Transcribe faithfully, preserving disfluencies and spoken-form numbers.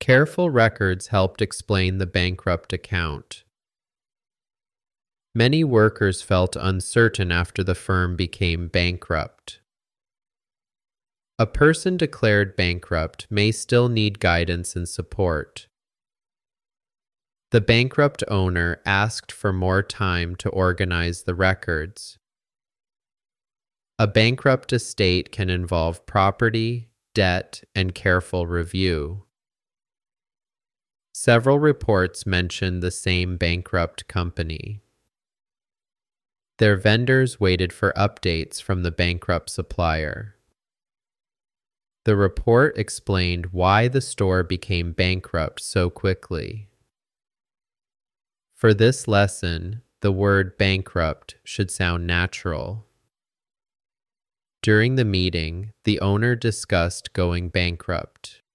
Careful records helped explain the bankrupt account. Many workers felt uncertain after the firm became bankrupt. A person declared bankrupt may still need guidance and support. The bankrupt owner asked for more time to organize the records. A bankrupt estate can involve property, debt, and careful review. Several reports mention the same bankrupt company. Their vendors waited for updates from the bankrupt supplier. The report explained why the store became bankrupt so quickly. For this lesson, the word bankrupt should sound natural. During the meeting, the owner discussed going bankrupt.